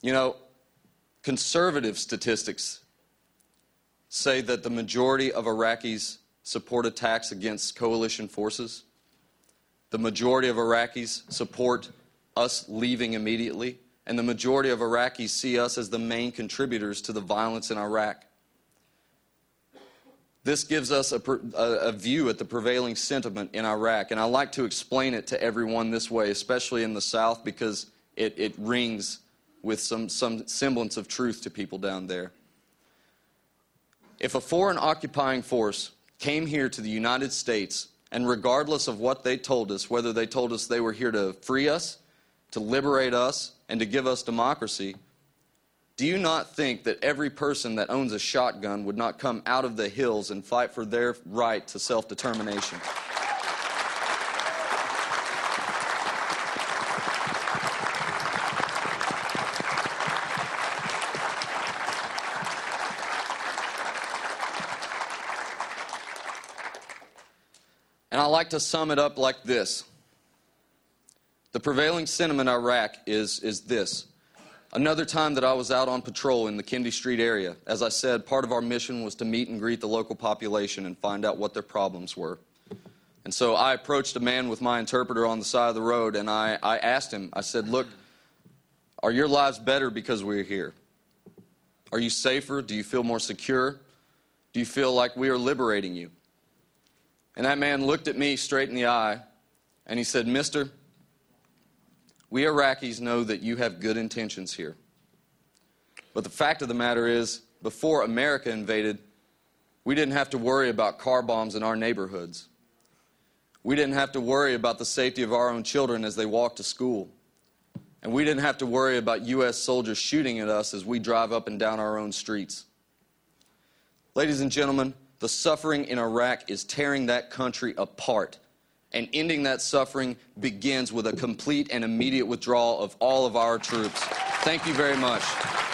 You know, conservative statistics say that the majority of Iraqis support attacks against coalition forces. The majority of Iraqis support us leaving immediately. And the majority of Iraqis see us as the main contributors to the violence in Iraq. This gives us a view at the prevailing sentiment in Iraq. And I like to explain it to everyone this way, especially in the South, because it rings with some semblance of truth to people down there. If a foreign occupying force came here to the United States, and regardless of what they told us, whether they told us they were here to free us, to liberate us, and to give us democracy, do you not think that every person that owns a shotgun would not come out of the hills and fight for their right to self-determination? And I like to sum it up like this. The prevailing sentiment in Iraq is this. Another time that I was out on patrol in the Kendi Street area, as I said, part of our mission was to meet and greet the local population and find out what their problems were. And so I approached a man with my interpreter on the side of the road, and I asked him, I said, look, are your lives better because we're here? Are you safer? Do you feel more secure? Do you feel like we are liberating you? And that man looked at me straight in the eye, and he said, Mister, we Iraqis know that you have good intentions here. But the fact of the matter is, before America invaded, we didn't have to worry about car bombs in our neighborhoods. We didn't have to worry about the safety of our own children as they walk to school. And we didn't have to worry about U.S. soldiers shooting at us as we drive up and down our own streets. Ladies and gentlemen, the suffering in Iraq is tearing that country apart. And ending that suffering begins with a complete and immediate withdrawal of all of our troops. Thank you very much.